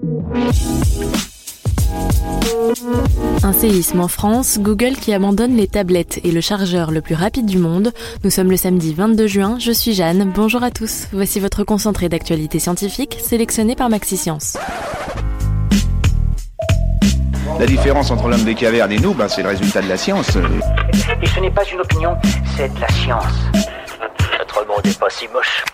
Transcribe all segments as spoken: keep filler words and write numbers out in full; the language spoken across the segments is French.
Un séisme en France, Google qui abandonne les tablettes et le chargeur le plus rapide du monde. Nous sommes le samedi vingt-deux juin, je suis Jeanne, bonjour à tous. Voici votre concentré d'actualité scientifique sélectionné par MaxiScience. La différence entre l'homme des cavernes et nous, ben, c'est le résultat de la science. Et ce n'est pas une opinion, c'est de la science. Notre monde n'est pas si moche.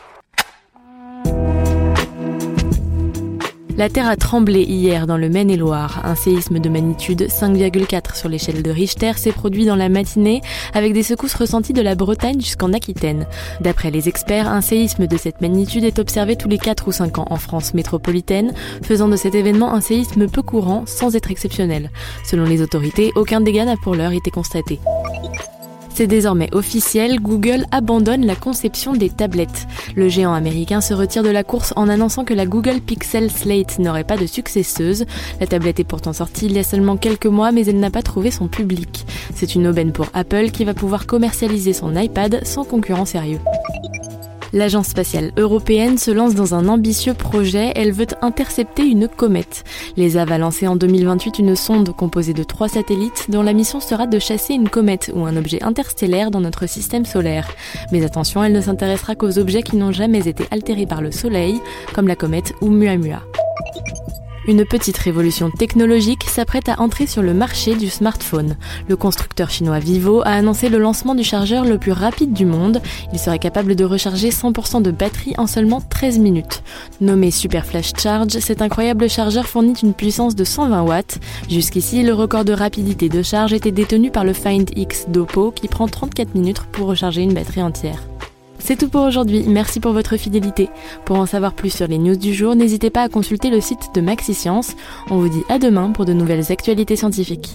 La Terre a tremblé hier dans le Maine-et-Loire. Un séisme de magnitude cinq virgule quatre sur l'échelle de Richter s'est produit dans la matinée avec des secousses ressenties de la Bretagne jusqu'en Aquitaine. D'après les experts, un séisme de cette magnitude est observé tous les quatre ou cinq ans en France métropolitaine, faisant de cet événement un séisme peu courant sans être exceptionnel. Selon les autorités, aucun dégât n'a pour l'heure été constaté. C'est désormais officiel, Google abandonne la conception des tablettes. Le géant américain se retire de la course en annonçant que la Google Pixel Slate n'aurait pas de successeuse. La tablette est pourtant sortie il y a seulement quelques mois, mais elle n'a pas trouvé son public. C'est une aubaine pour Apple qui va pouvoir commercialiser son iPad sans concurrent sérieux. L'agence spatiale européenne se lance dans un ambitieux projet, elle veut intercepter une comète. L'E S A va lancer en deux mille vingt-huit une sonde composée de trois satellites dont la mission sera de chasser une comète ou un objet interstellaire dans notre système solaire. Mais attention, elle ne s'intéressera qu'aux objets qui n'ont jamais été altérés par le Soleil, comme la comète Oumuamua. Une petite révolution technologique s'apprête à entrer sur le marché du smartphone. Le constructeur chinois Vivo a annoncé le lancement du chargeur le plus rapide du monde. Il serait capable de recharger cent pour cent de batterie en seulement treize minutes. Nommé Super Flash Charge, cet incroyable chargeur fournit une puissance de cent vingt watts. Jusqu'ici, le record de rapidité de charge était détenu par le Find X d'Oppo qui prend trente-quatre minutes pour recharger une batterie entière. C'est tout pour aujourd'hui, merci pour votre fidélité. Pour en savoir plus sur les news du jour, n'hésitez pas à consulter le site de MaxiScience. On vous dit à demain pour de nouvelles actualités scientifiques.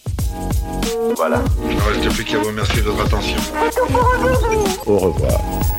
Voilà. Il ne reste plus qu'à vous remercier de votre attention. Au revoir.